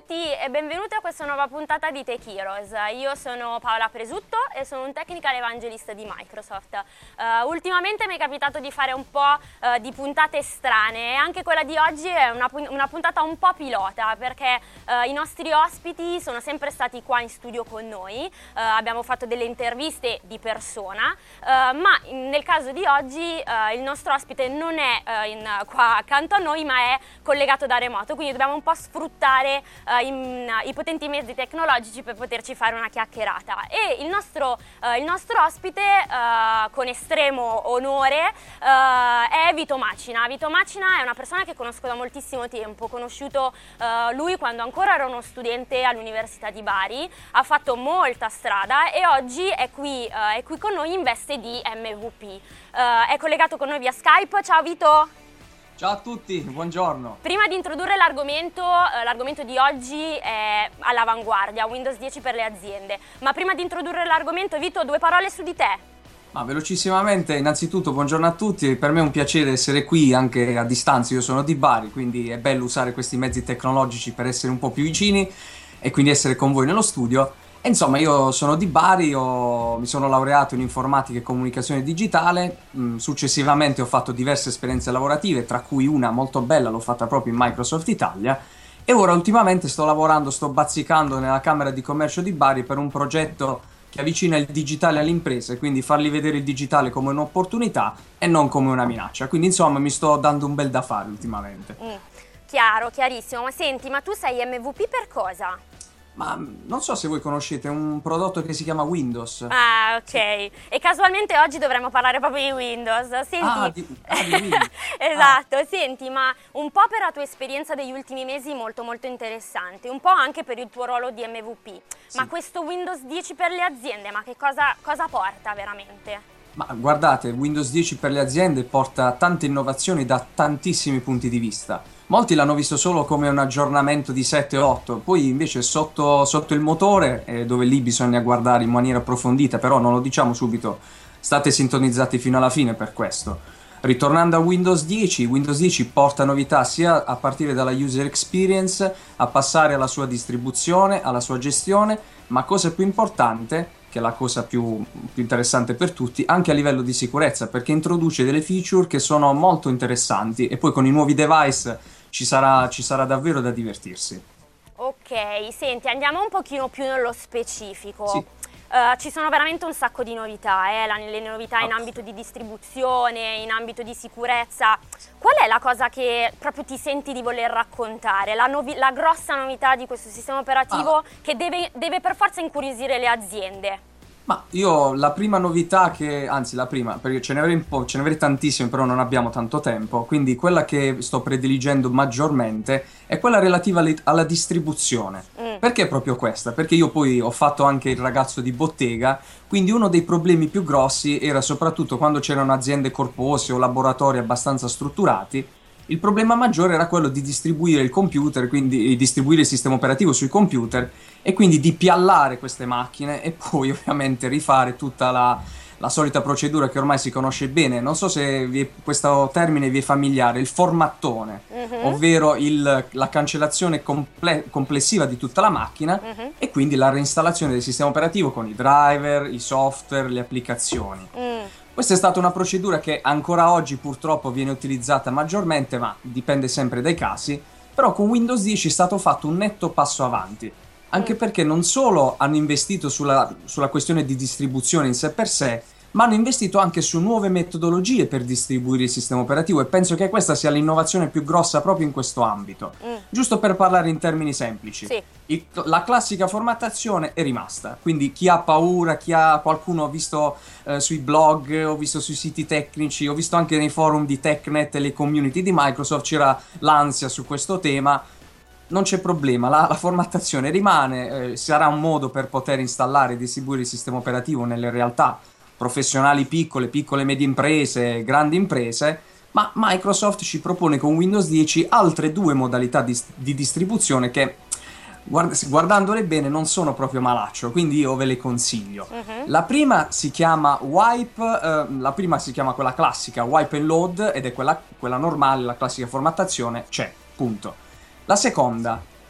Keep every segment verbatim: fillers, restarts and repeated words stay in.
tutti e benvenuti a questa nuova puntata di Tech Heroes. Io sono Paola Presutto e sono un Technical Evangelist di Microsoft. Uh, ultimamente mi è capitato di fare un po' uh, di puntate strane e anche quella di oggi è una, una puntata un po' pilota perché uh, i nostri ospiti sono sempre stati qua in studio con noi, uh, abbiamo fatto delle interviste di persona, uh, ma nel caso di oggi uh, il nostro ospite non è uh, in, uh, qua accanto a noi ma è collegato da remoto, quindi dobbiamo un po' sfruttare uh, in, uh, i potenti mezzi tecnologici per poterci fare una chiacchierata. E il nostro, uh, il nostro ospite uh, con estremo onore uh, è Vito Macina. Vito Macina è una persona che conosco da moltissimo tempo, ho conosciuto uh, lui quando ancora era uno studente all'Università di Bari, ha fatto molta strada e oggi è qui, uh, è qui con noi in veste di M V P. Uh, è collegato con noi via Skype. Ciao Vito! Ciao a tutti, buongiorno. Prima di introdurre l'argomento, eh, l'argomento di oggi è all'avanguardia, Windows dieci per le aziende. Ma prima di introdurre l'argomento, Vito, due parole su di te. Ma velocissimamente, innanzitutto buongiorno a tutti, per me è un piacere essere qui anche a distanza, io sono di Bari, quindi è bello usare questi mezzi tecnologici per essere un po' più vicini e quindi essere con voi nello studio. E insomma, io sono di Bari, ho, mi sono laureato in informatica e comunicazione digitale, mh, successivamente ho fatto diverse esperienze lavorative, tra cui una molto bella l'ho fatta proprio in Microsoft Italia, e ora ultimamente sto lavorando, sto bazzicando nella Camera di Commercio di Bari per un progetto che avvicina il digitale alle imprese, quindi fargli vedere il digitale come un'opportunità e non come una minaccia. Quindi insomma mi sto dando un bel da fare ultimamente. Mm, chiaro, chiarissimo. Ma senti, ma tu sei M V P per cosa? Ma non so se voi conoscete un prodotto che si chiama Windows. Ah, ok. E casualmente oggi dovremmo parlare proprio di Windows. Senti, ah, di, ah, di Windows. Esatto, ah. Senti, ma un po' per la tua esperienza degli ultimi mesi molto molto interessante, un po' anche per il tuo ruolo di M V P. Sì. Ma questo Windows dieci per le aziende, ma che cosa, cosa porta veramente? Ma guardate, Windows dieci per le aziende porta tante innovazioni da tantissimi punti di vista. Molti l'hanno visto solo come un aggiornamento di sette otto, poi invece sotto, sotto il motore, eh, dove lì bisogna guardare in maniera approfondita, però non lo diciamo subito, state sintonizzati fino alla fine per questo. Ritornando a Windows dieci, Windows dieci porta novità sia a partire dalla user experience, a passare alla sua distribuzione, alla sua gestione, ma cosa più importante, che è la cosa più, più interessante per tutti, anche a livello di sicurezza, perché introduce delle feature che sono molto interessanti e poi con i nuovi device ci sarà, ci sarà davvero da divertirsi. Ok, senti, andiamo un pochino più nello specifico. Sì. Uh, ci sono veramente un sacco di novità, eh? La, le novità in Oh. ambito di distribuzione, in ambito di sicurezza. Qual è la cosa che proprio ti senti di voler raccontare? La, novi- la grossa novità di questo sistema operativo ah. che deve, deve per forza incuriosire le aziende? Ma io la prima novità che, anzi la prima, perché ce ne avrei un po', ce ne avrei tantissime, però non abbiamo tanto tempo, quindi quella che sto prediligendo maggiormente è quella relativa alle, alla distribuzione. Mm. Perché proprio questa? Perché io poi ho fatto anche il ragazzo di bottega, quindi uno dei problemi più grossi era soprattutto quando c'erano aziende corpose o laboratori abbastanza strutturati. Il problema maggiore era quello di distribuire il computer, quindi distribuire il sistema operativo sui computer e quindi di piallare queste macchine e poi ovviamente rifare tutta la, la solita procedura che ormai si conosce bene. Non so se vi è, questo termine vi è familiare, il formattone, uh-huh. ovvero il, la cancellazione comple- complessiva di tutta la macchina uh-huh. e quindi la reinstallazione del sistema operativo con i driver, i software, le applicazioni. Mm. Questa è stata una procedura che ancora oggi purtroppo viene utilizzata maggiormente, ma dipende sempre dai casi, però con Windows dieci è stato fatto un netto passo avanti, anche perché non solo hanno investito sulla, sulla questione di distribuzione in sé per sé, ma hanno investito anche su nuove metodologie per distribuire il sistema operativo e penso che questa sia l'innovazione più grossa proprio in questo ambito. Mm. Giusto per parlare in termini semplici, sì. il, la classica formattazione è rimasta, quindi chi ha paura, chi ha qualcuno ho visto eh, sui blog, ho visto sui siti tecnici, ho visto anche nei forum di TechNet e le community di Microsoft, c'era l'ansia su questo tema. Non c'è problema, la, la formattazione rimane, eh, sarà un modo per poter installare e distribuire il sistema operativo nelle realtà professionali piccole, piccole e medie imprese, grandi imprese, ma Microsoft ci propone con Windows dieci altre due modalità di, di distribuzione che, guard- guardandole bene, non sono proprio malaccio, quindi io ve le consiglio. Uh-huh. La prima si chiama Wipe, eh, la prima si chiama quella classica, Wipe and Load, ed è quella, quella normale, la classica formattazione, c'è, punto. La seconda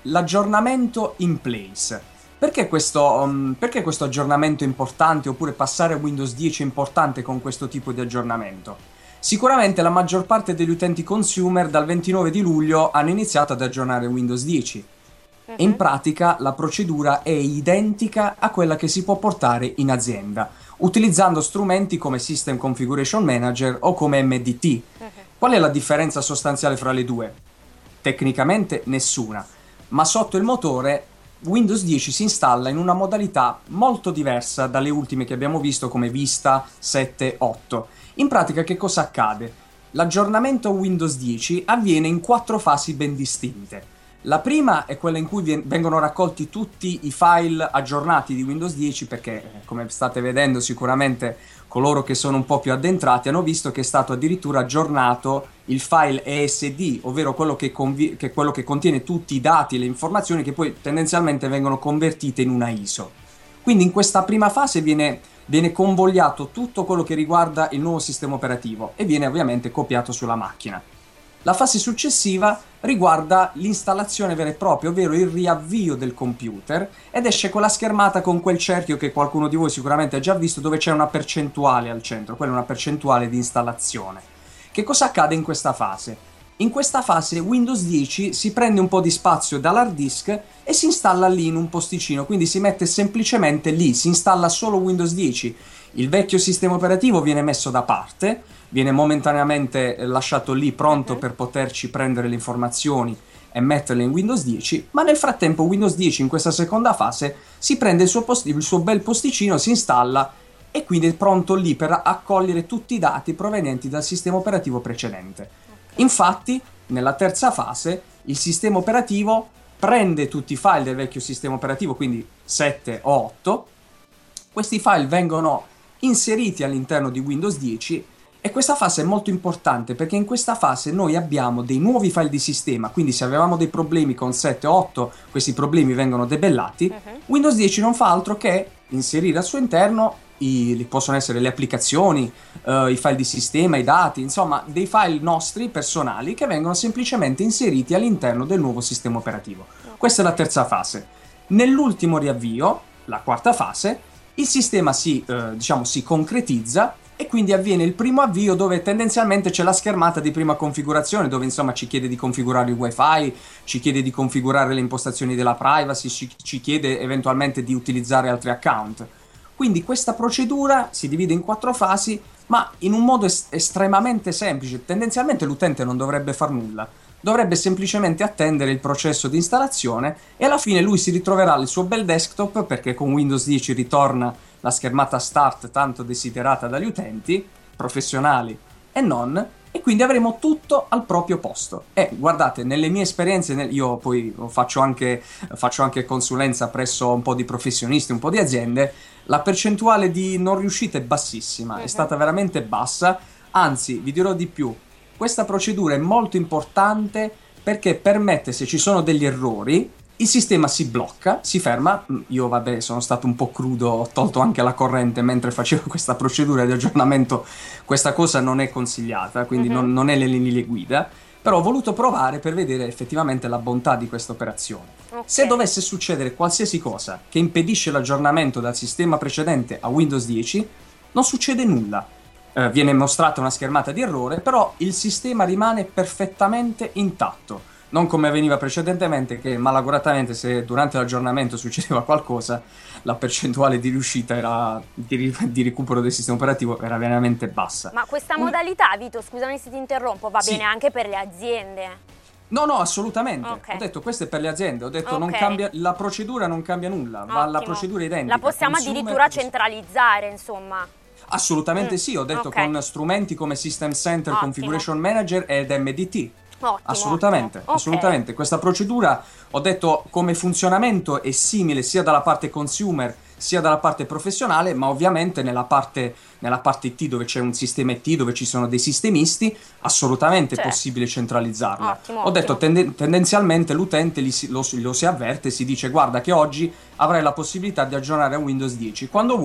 l'aggiornamento in place. Perché questo, um, perché questo aggiornamento è importante, oppure passare a Windows dieci è importante con questo tipo di aggiornamento? Sicuramente la maggior parte degli utenti consumer dal ventinove di luglio hanno iniziato ad aggiornare Windows dieci. E in pratica la procedura è identica a quella che si può portare in azienda, utilizzando strumenti come System Configuration Manager o come M D T. Qual è la differenza sostanziale fra le due? Tecnicamente nessuna, ma sotto il motore Windows dieci si installa in una modalità molto diversa dalle ultime che abbiamo visto come Vista, sette, otto. In pratica che cosa accade? L'aggiornamento Windows dieci avviene in quattro fasi ben distinte. La prima è quella in cui vien- vengono raccolti tutti i file aggiornati di Windows dieci, perché eh, come state vedendo sicuramente coloro che sono un po' più addentrati hanno visto che è stato addirittura aggiornato il file E S D, ovvero quello che, convi- che, quello che contiene tutti i dati e le informazioni che poi tendenzialmente vengono convertite in una I S O. Quindi in questa prima fase viene, viene convogliato tutto quello che riguarda il nuovo sistema operativo e viene ovviamente copiato sulla macchina. La fase successiva riguarda l'installazione vera e propria, ovvero il riavvio del computer, ed esce quella schermata con quel cerchio che qualcuno di voi sicuramente ha già visto, dove c'è una percentuale al centro, quella è una percentuale di installazione. Che cosa accade in questa fase? In questa fase Windows dieci si prende un po' di spazio dall'hard disk e si installa lì in un posticino, quindi si mette semplicemente lì, si installa solo Windows dieci. Il vecchio sistema operativo viene messo da parte, viene momentaneamente lasciato lì pronto uh-huh. per poterci prendere le informazioni e metterle in Windows dieci, ma nel frattempo Windows dieci in questa seconda fase si prende il suo, post- il suo bel posticino, si installa e quindi è pronto lì per accogliere tutti i dati provenienti dal sistema operativo precedente. Okay. Infatti, nella terza fase, il sistema operativo prende tutti i file del vecchio sistema operativo, quindi sette o otto, questi file vengono inseriti all'interno di Windows dieci. E questa fase è molto importante perché in questa fase noi abbiamo dei nuovi file di sistema, quindi se avevamo dei problemi con sette o otto, questi problemi vengono debellati. Uh-huh. Windows dieci non fa altro che inserire al suo interno, i, possono essere le applicazioni, uh, i file di sistema, i dati, insomma dei file nostri personali che vengono semplicemente inseriti all'interno del nuovo sistema operativo. Uh-huh. Questa è la terza fase. Nell'ultimo riavvio, la quarta fase, il sistema si, uh, diciamo, si concretizza e quindi avviene il primo avvio, dove tendenzialmente c'è la schermata di prima configurazione, dove insomma ci chiede di configurare il wifi, ci chiede di configurare le impostazioni della privacy, ci, ci chiede eventualmente di utilizzare altri account. Quindi questa procedura si divide in quattro fasi, ma in un modo es- estremamente semplice. Tendenzialmente l'utente non dovrebbe far nulla, dovrebbe semplicemente attendere il processo di installazione e alla fine lui si ritroverà il suo bel desktop, perché con Windows dieci ritorna la schermata Start tanto desiderata dagli utenti, professionali e non, e quindi avremo tutto al proprio posto. E guardate, nelle mie esperienze, nel, io poi faccio anche, faccio anche consulenza presso un po' di professionisti, un po' di aziende, la percentuale di non riuscita è bassissima, è stata veramente bassa, anzi vi dirò di più, questa procedura è molto importante perché permette, se ci sono degli errori, il sistema si blocca, si ferma. Io vabbè sono stato un po' crudo, ho tolto anche la corrente mentre facevo questa procedura di aggiornamento, questa cosa non è consigliata, quindi uh-huh. non, non è nelle linee guida, però ho voluto provare per vedere effettivamente la bontà di questa operazione. Okay. Se dovesse succedere qualsiasi cosa che impedisce l'aggiornamento dal sistema precedente a Windows dieci, non succede nulla. Eh, viene mostrata una schermata di errore, però il sistema rimane perfettamente intatto. Non come avveniva precedentemente, che malauguratamente se durante l'aggiornamento succedeva qualcosa, la percentuale di riuscita era, di, di recupero del sistema operativo era veramente bassa. Ma questa modalità, Vito, scusami se ti interrompo, va sì. bene anche per le aziende? No, no, assolutamente. Okay. Ho detto questo è per le aziende, ho detto okay. non cambia, la procedura non cambia nulla, Ottimo. va la procedura identica. La possiamo Consumer, addirittura centralizzare, insomma. Assolutamente mm. sì, ho detto okay. con strumenti come System Center, Ottimo. Configuration Manager ed M D T. Ottimo, assolutamente, ottimo. assolutamente. Okay. Questa procedura, ho detto, come funzionamento è simile sia dalla parte consumer sia dalla parte professionale, ma ovviamente nella parte, nella parte I T, dove c'è un sistema I T, dove ci sono dei sistemisti, assolutamente certo. è possibile centralizzarla. Ottimo, ho detto, ottimo. tende- tendenzialmente l'utente li si, lo, lo si avverte, si dice guarda che oggi avrai la possibilità di aggiornare a Windows dieci, quando vuoi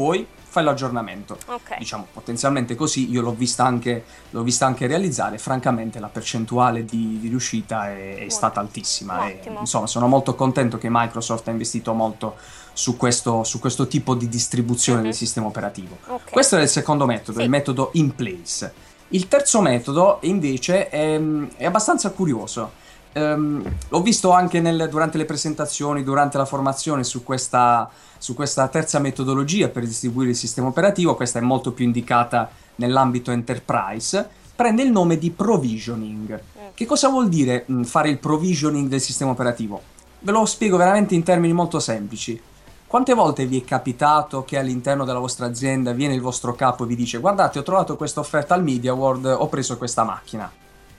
fai l'aggiornamento. Ok. Diciamo, potenzialmente così, io l'ho vista anche, l'ho vista anche realizzare, francamente la percentuale di, di riuscita è, è stata altissima. E, Ottimo. insomma, sono molto contento che Microsoft ha investito molto su questo, su questo tipo di distribuzione Mhm. del sistema operativo. Ok. Questo è il secondo metodo, Sì. il metodo in place. Il terzo metodo invece è, è abbastanza curioso. Um, l'ho visto anche nel, durante le presentazioni, durante la formazione su questa, su questa terza metodologia per distribuire il sistema operativo. Questa è molto più indicata nell'ambito enterprise. Prende il nome di provisioning. Mm. Che cosa vuol dire mh, fare il provisioning del sistema operativo? Ve lo spiego veramente in termini molto semplici. Quante volte vi è capitato che all'interno della vostra azienda viene il vostro capo e vi dice: guardate, ho trovato questa offerta al Media World, ho preso questa macchina?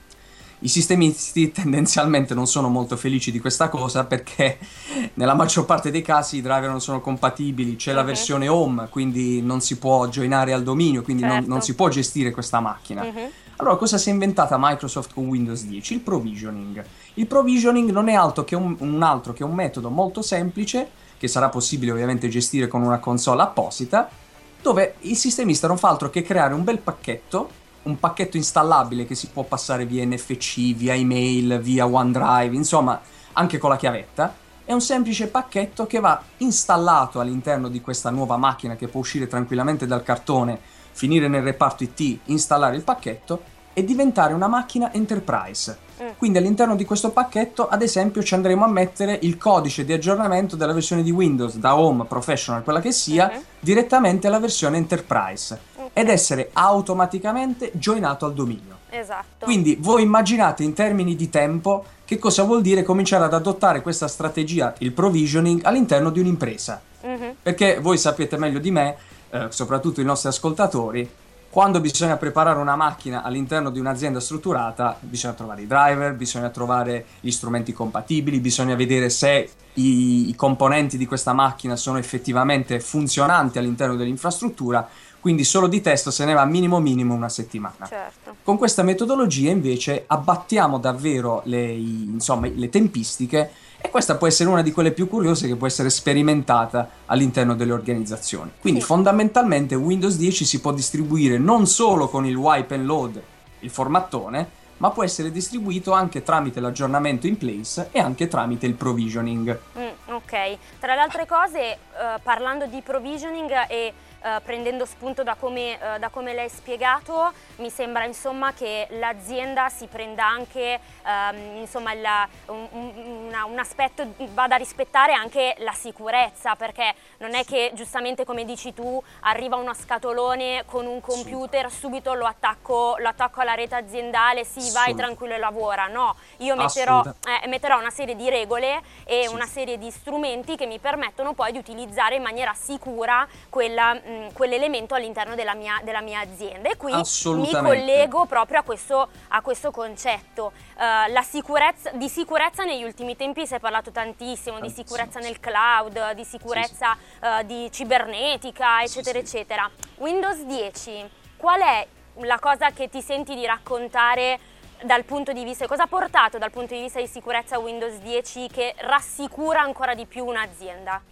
I sistemisti tendenzialmente non sono molto felici di questa cosa, perché nella maggior parte dei casi i driver non sono compatibili, c'è la Mhm. versione home, quindi non si può joinare al dominio, quindi non, Certo. non si può gestire questa macchina. Mhm. Allora, cosa si è inventata Microsoft con Windows dieci? Il provisioning. Il provisioning non è altro che un, un altro che un metodo molto semplice, che sarà possibile ovviamente gestire con una console apposita, dove il sistemista non fa altro che creare un bel pacchetto, un pacchetto installabile che si può passare via N F C, via email, via OneDrive, insomma anche con la chiavetta. È un semplice pacchetto che va installato all'interno di questa nuova macchina, che può uscire tranquillamente dal cartone, finire nel reparto I T, installare il pacchetto e diventare una macchina enterprise. Mm. Quindi all'interno di questo pacchetto, ad esempio, ci andremo a mettere il codice di aggiornamento della versione di Windows, da Home, Professional, quella che sia, Mhm. direttamente alla versione Enterprise, Ok. ed essere automaticamente joinato al dominio. Esatto. Quindi voi immaginate in termini di tempo che cosa vuol dire cominciare ad adottare questa strategia, il provisioning, all'interno di un'impresa. Mhm. Perché voi sapete meglio di me, eh, soprattutto i nostri ascoltatori, quando bisogna preparare una macchina all'interno di un'azienda strutturata, bisogna trovare i driver, bisogna trovare gli strumenti compatibili, bisogna vedere se i, i componenti di questa macchina sono effettivamente funzionanti all'interno dell'infrastruttura, quindi solo di test se ne va minimo minimo una settimana. Certo. Con questa metodologia invece abbattiamo davvero le, i- insomma, le tempistiche, e questa può essere una di quelle più curiose che può essere sperimentata all'interno delle organizzazioni. Quindi Sì. fondamentalmente Windows dieci si può distribuire non solo con il wipe and load, il formattone, ma può essere distribuito anche tramite l'aggiornamento in place e anche tramite il provisioning. Mm, ok, tra le altre cose, eh, parlando di provisioning e eh, prendendo spunto da come, eh, da come l'hai spiegato, mi sembra insomma che l'azienda si prenda anche ehm, insomma il- un, un- una- un aspetto, vada a rispettare anche la sicurezza, perché non è che giustamente come dici tu arriva uno scatolone con un computer, subito lo attacco, lo attacco alla rete aziendale, sì vai Assolutamente. tranquillo e lavora, no, io metterò, Assolutamente. eh, metterò una serie di regole e Sì. una serie di strumenti che mi permettono poi di utilizzare in maniera sicura quella, mh, quell'elemento all'interno della mia, della mia azienda, e qui mi Assolutamente. collego proprio a questo, a questo concetto. Eh, la sicurezza, di sicurezza negli ultimi tempi si è parlato tantissimo, di Tantissimo, sicurezza sì. nel cloud, di sicurezza eh, di cibernetica, eccetera, Sì, sì. eccetera. Windows dieci, qual è la cosa che ti senti di raccontare dal punto di vista, cosa ha portato dal punto di vista di sicurezza Windows dieci che rassicura ancora di più un'azienda?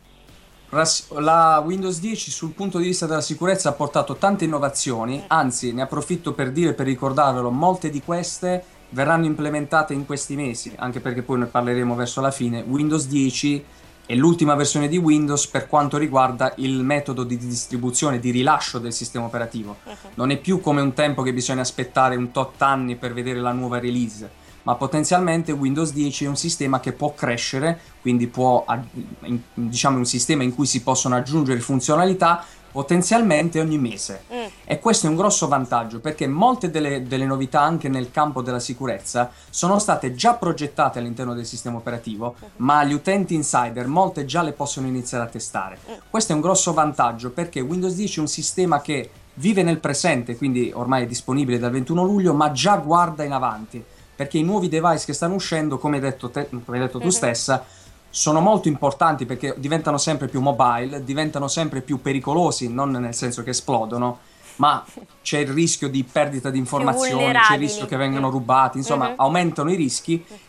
Rass- La Windows dieci sul punto di vista della sicurezza ha portato tante innovazioni, anzi ne approfitto per dire, per ricordarvelo, molte di queste verranno implementate in questi mesi, anche perché poi ne parleremo verso la fine. Windows dieci è l'ultima versione di Windows per quanto riguarda il metodo di distribuzione, di rilascio del sistema operativo. Non è più come un tempo che bisogna aspettare un tot anni per vedere la nuova release, ma potenzialmente Windows dieci è un sistema che può crescere, quindi può, in- diciamo, un sistema in cui si possono aggiungere funzionalità potenzialmente ogni mese. Mm. E questo è un grosso vantaggio, perché molte delle, delle novità anche nel campo della sicurezza sono state già progettate all'interno del sistema operativo, ma gli utenti insider molte già le possono iniziare a testare. Questo è un grosso vantaggio, perché Windows dieci è un sistema che vive nel presente, quindi ormai è disponibile dal ventuno luglio, ma già guarda in avanti, perché i nuovi device che stanno uscendo, come hai detto, te- come hai detto tu Mhm. stessa, sono molto importanti, perché diventano sempre più mobile, diventano sempre più pericolosi, non nel senso che esplodono, ma c'è il rischio di perdita di informazioni, c'è il vulnerabili. rischio che vengano rubati, insomma Mhm. aumentano i rischi,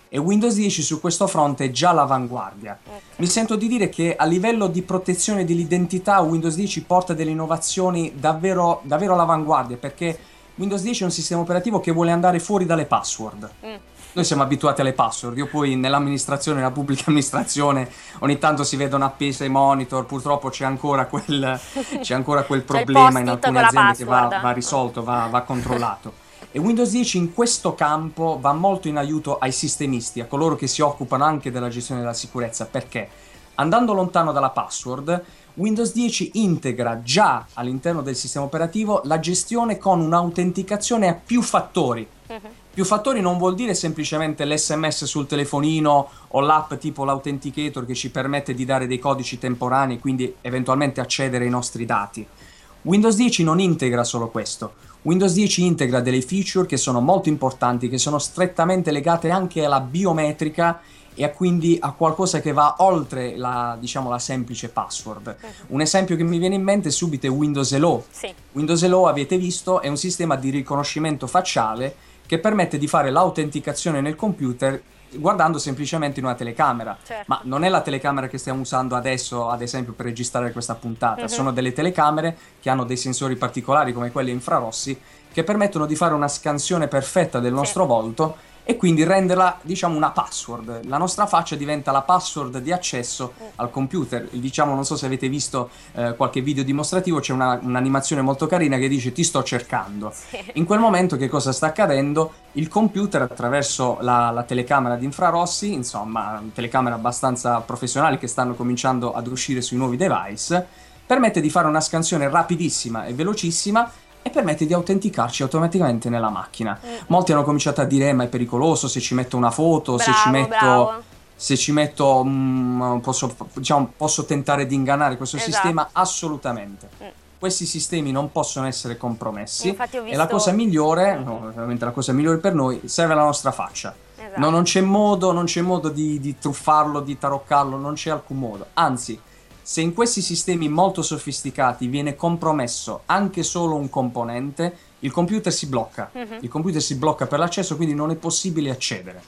e Windows dieci su questo fronte è già all'avanguardia. Okay. Mi sento di dire che a livello di protezione dell'identità Windows dieci porta delle innovazioni davvero, davvero all'avanguardia, perché Windows dieci è un sistema operativo che vuole andare fuori dalle password. Mm. Noi siamo abituati alle password, io poi nell'amministrazione, nella pubblica amministrazione, ogni tanto si vedono appese ai monitor, purtroppo c'è ancora quel, c'è ancora quel problema in alcune aziende che va, va risolto, va, va controllato. E Windows dieci in questo campo va molto in aiuto ai sistemisti, a coloro che si occupano anche della gestione della sicurezza, perché andando lontano dalla password, Windows dieci integra già all'interno del sistema operativo la gestione con un'autenticazione a più fattori. Uh-huh. Più fattori non vuol dire semplicemente l'esse emme esse sul telefonino o l'app tipo l'Authenticator che ci permette di dare dei codici temporanei e quindi eventualmente accedere ai nostri dati. Windows dieci non integra solo questo. Windows dieci integra delle feature che sono molto importanti, che sono strettamente legate anche alla biometrica e a quindi a qualcosa che va oltre la, diciamo, la semplice password. Uh-huh. Un esempio che mi viene in mente subito è Windows Hello. Sì. Windows Hello, avete visto, è un sistema di riconoscimento facciale che permette di fare l'autenticazione nel computer guardando semplicemente in una telecamera. Certo. Ma non è la telecamera che stiamo usando adesso, ad esempio, per registrare questa puntata. Uh-huh. Sono delle telecamere che hanno dei sensori particolari come quelli infrarossi che permettono di fare una scansione perfetta del nostro sì. volto e quindi renderla, diciamo, una password. La nostra faccia diventa la password di accesso mm. al computer. Diciamo, non so se avete visto eh, qualche video dimostrativo, c'è una, un'animazione molto carina che dice ti sto cercando. Sì. In quel momento che cosa sta accadendo? Il computer, attraverso la, la telecamera di infrarossi, insomma, telecamere abbastanza professionali che stanno cominciando ad uscire sui nuovi device, permette di fare una scansione rapidissima e velocissima e permette di autenticarci automaticamente nella macchina. Mm. Molti hanno cominciato a dire eh, ma è pericoloso se ci metto una foto, bravo, se ci metto bravo. se ci metto um, posso, diciamo, posso tentare di ingannare questo esatto. sistema. Assolutamente. Mm. Questi sistemi non possono essere compromessi. Infatti ho visto... e la cosa migliore, mm. no, veramente la cosa migliore per noi, serve la nostra faccia. Esatto. No, non c'è modo, non c'è modo di, di truffarlo, di taroccarlo, non c'è alcun modo. Anzi, se in questi sistemi molto sofisticati viene compromesso anche solo un componente, il computer si blocca. Uh-huh. Il computer si blocca per l'accesso, quindi non è possibile accedere.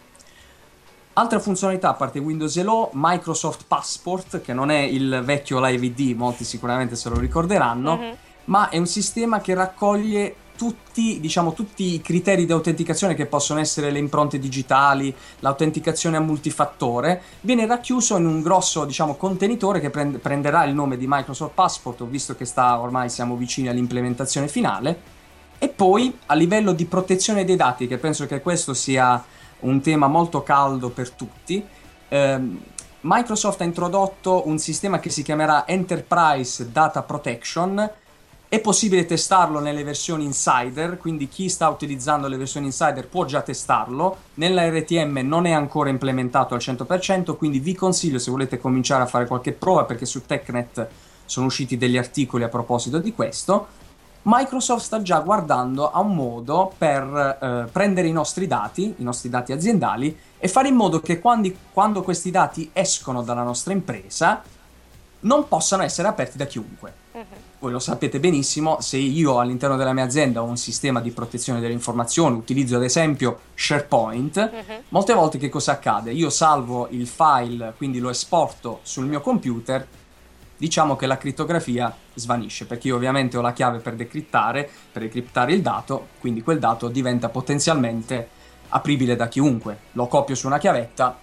Altra funzionalità, a parte Windows Hello, Microsoft Passport, che non è il vecchio Live I D, molti sicuramente se lo ricorderanno, uh-huh. ma è un sistema che raccoglie tutti, diciamo, tutti i criteri di autenticazione che possono essere le impronte digitali, l'autenticazione a multifattore, viene racchiuso in un grosso, diciamo, contenitore che prend- prenderà il nome di Microsoft Passport, visto che sta, ormai siamo vicini all'implementazione finale, e poi a livello di protezione dei dati, che penso che questo sia un tema molto caldo per tutti, ehm, Microsoft ha introdotto un sistema che si chiamerà Enterprise Data Protection. È possibile testarlo nelle versioni Insider, quindi chi sta utilizzando le versioni Insider può già testarlo. Nella erre ti emme non è ancora implementato al cento per cento, quindi vi consiglio, se volete cominciare a fare qualche prova, perché su TechNet sono usciti degli articoli a proposito di questo. Microsoft sta già guardando a un modo per eh, prendere i nostri dati, i nostri dati aziendali, e fare in modo che quando, quando questi dati escono dalla nostra impresa non possano essere aperti da chiunque. Uh-huh. Voi lo sapete benissimo, se io all'interno della mia azienda ho un sistema di protezione delle informazioni, utilizzo ad esempio SharePoint, uh-huh. molte volte che cosa accade? Io salvo il file, quindi lo esporto sul mio computer, diciamo che la crittografia svanisce, perché io ovviamente ho la chiave per decrittare, per decriptare il dato, quindi quel dato diventa potenzialmente apribile da chiunque. Lo copio su una chiavetta,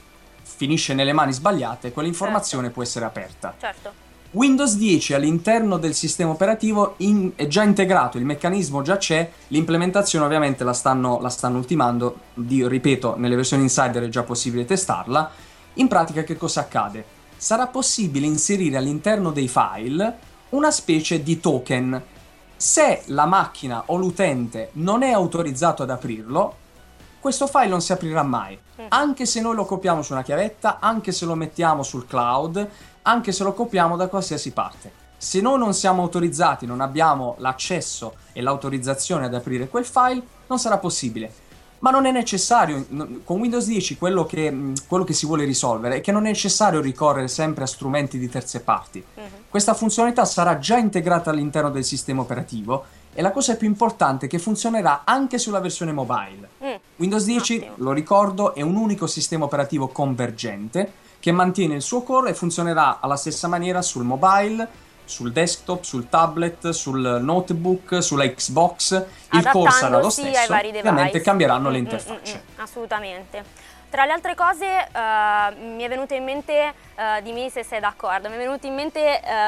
finisce nelle mani sbagliate, quell'informazione certo. può essere aperta. Certo. Windows dieci all'interno del sistema operativo in, è già integrato, il meccanismo già c'è, l'implementazione ovviamente la stanno, la stanno ultimando, di, ripeto, nelle versioni Insider è già possibile testarla. In pratica che cosa accade? Sarà possibile inserire all'interno dei file una specie di token. Se la macchina o l'utente non è autorizzato ad aprirlo, questo file non si aprirà mai, anche se noi lo copiamo su una chiavetta, anche se lo mettiamo sul cloud, anche se lo copiamo da qualsiasi parte. Se noi non siamo autorizzati, non abbiamo l'accesso e l'autorizzazione ad aprire quel file, non sarà possibile. Ma non è necessario, con Windows dieci quello che, quello che si vuole risolvere è che non è necessario ricorrere sempre a strumenti di terze parti. Uh-huh. Questa funzionalità sarà già integrata all'interno del sistema operativo e la cosa più importante è che funzionerà anche sulla versione mobile. Uh. Windows dieci, Ottimo. lo ricordo, è un unico sistema operativo convergente che mantiene il suo core e funzionerà alla stessa maniera sul mobile, sul desktop, sul tablet, sul notebook, sulla Xbox. Il core sarà lo Adattandosi ai stesso, vari ovviamente device. cambieranno Mm, le mm, interfacce. mm, mm, assolutamente. Tra le altre cose eh, mi è venuta in mente, eh, dimmi se sei d'accordo, mi è venuta in mente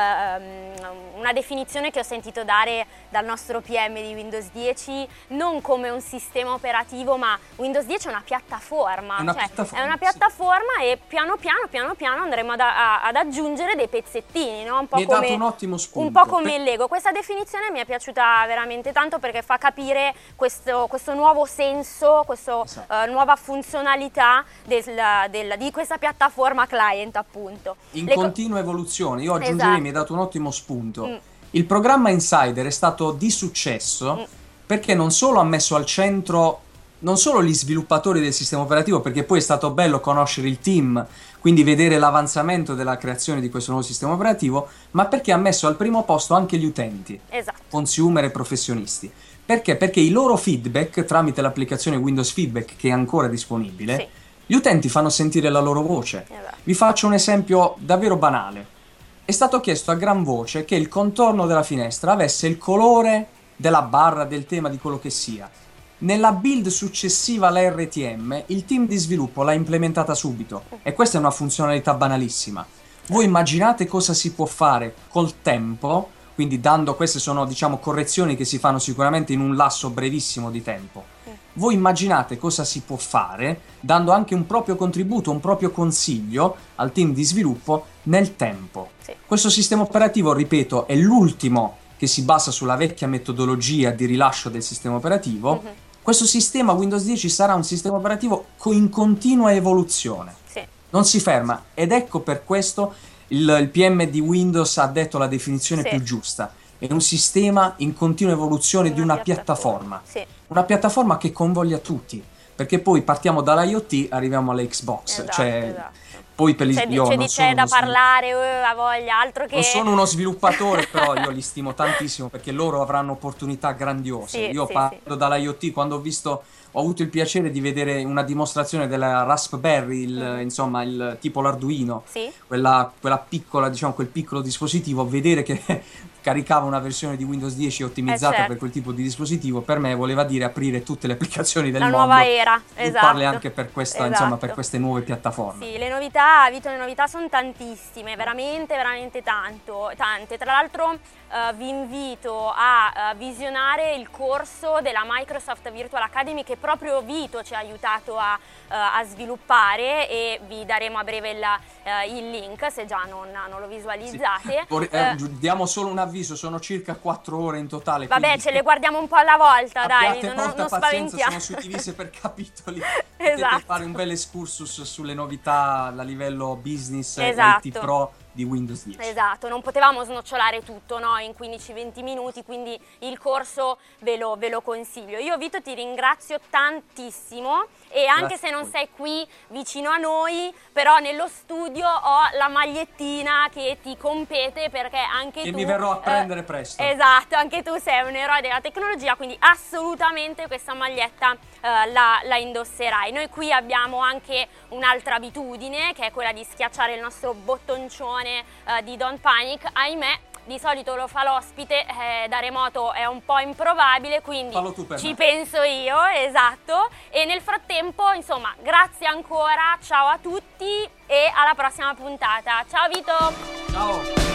eh, una definizione che ho sentito dare dal nostro P M di Windows dieci, non come un sistema operativo, ma Windows dieci è una piattaforma, È una cioè, piattaforma, è una sì. piattaforma e piano piano, piano piano andremo ad, a- ad aggiungere dei pezzettini, no? Un po' Mi hai come, dato un ottimo spunto. un po' come Per- il Lego. Questa definizione mi è piaciuta veramente tanto perché fa capire questo, questo nuovo senso, questa Esatto. nuova funzionalità del- del- di questa piattaforma client, appunto. In Le co- continua evoluzione. Io aggiungerei, Esatto. mi hai dato un ottimo spunto. Mm. Il programma Insider è stato di successo Mm. perché non solo ha messo al centro non solo gli sviluppatori del sistema operativo, perché poi è stato bello conoscere il team, quindi vedere l'avanzamento della creazione di questo nuovo sistema operativo, ma perché ha messo al primo posto anche gli utenti, Esatto. consumer e professionisti. Perché? Perché i loro feedback, tramite l'applicazione Windows Feedback che è ancora disponibile, Sì. gli utenti fanno sentire la loro voce. Esatto. Vi faccio un esempio davvero banale. È stato chiesto a gran voce che il contorno della finestra avesse il colore della barra, del tema, di quello che sia. Nella build successiva alla R T M, il team di sviluppo l'ha implementata subito. E questa è una funzionalità banalissima. Voi immaginate cosa si può fare col tempo, quindi dando, queste sono, diciamo, correzioni che si fanno sicuramente in un lasso brevissimo di tempo. Voi immaginate cosa si può fare dando anche un proprio contributo, un proprio consiglio al team di sviluppo nel tempo. Sì. Questo sistema operativo, ripeto, è l'ultimo che si basa sulla vecchia metodologia di rilascio del sistema operativo. Mhm. Questo sistema Windows dieci sarà un sistema operativo co- in continua evoluzione. Sì. Non si ferma, ed ecco per questo il, il P M di Windows ha detto la definizione Sì. più giusta. È un sistema in continua evoluzione di una piattaforma. piattaforma. Sì. Una piattaforma che convoglia tutti, perché poi partiamo dall'IoT, arriviamo alle Xbox. Esatto, cioè, esatto. poi per gli C'è, io c'è non di sono c'è da uno svilu- parlare, eh, a voglia, altro che... non sono uno sviluppatore, però io li stimo tantissimo perché loro avranno opportunità grandiose. Sì, Io sì, parto sì. dall'IoT, quando ho visto, ho avuto il piacere di vedere una dimostrazione della Raspberry, il, Mhm. insomma, il tipo l'Arduino, Sì. quella, quella piccola, diciamo, quel piccolo dispositivo, vedere che caricava una versione di Windows dieci ottimizzata Eh, certo. per quel tipo di dispositivo, per me voleva dire aprire tutte le applicazioni del La mondo, nuova era, svilupparle esatto. anche per questa, Esatto. insomma, per queste nuove piattaforme. Sì, le novità, Vito, le novità sono tantissime, veramente, veramente tanto, tante. Tra l'altro eh, vi invito a eh, visionare il corso della Microsoft Virtual Academy che proprio Vito ci ha aiutato a, eh, a sviluppare, e vi daremo a breve il, eh, il link se già non, non lo visualizzate. Vor- eh, Eh, diamo solo un avviso, sono circa quattro ore in totale. vabbè, quindi ce le guardiamo un po' alla volta, dai, abbiate non, molta non pazienza, spaventiamo. sono suddivise per capitoli. Potete Esatto. fare un bel excursus sulle novità a livello business Esatto. e I T Pro di Windows dieci. Esatto, non potevamo snocciolare tutto, no, in quindici venti minuti, quindi il corso ve lo, ve lo consiglio. Io, Vito, ti ringrazio tantissimo, e anche Grazie se a non voi. sei qui vicino a noi, però nello studio ho la magliettina che ti compete, perché anche E tu... mi verrò a eh, prendere presto. Esatto, anche tu sei un eroe della tecnologia, quindi assolutamente questa maglietta eh, la, la indosserai. Noi qui abbiamo anche un'altra abitudine, che è quella di schiacciare il nostro bottoncione eh, di Don't Panic. Ahimè, di solito lo fa l'ospite, eh, da remoto è un po' improbabile, quindi Fallo tu per ci me. penso io, esatto. E nel frattempo, insomma, grazie ancora, ciao a tutti e alla prossima puntata. Ciao Vito! Ciao!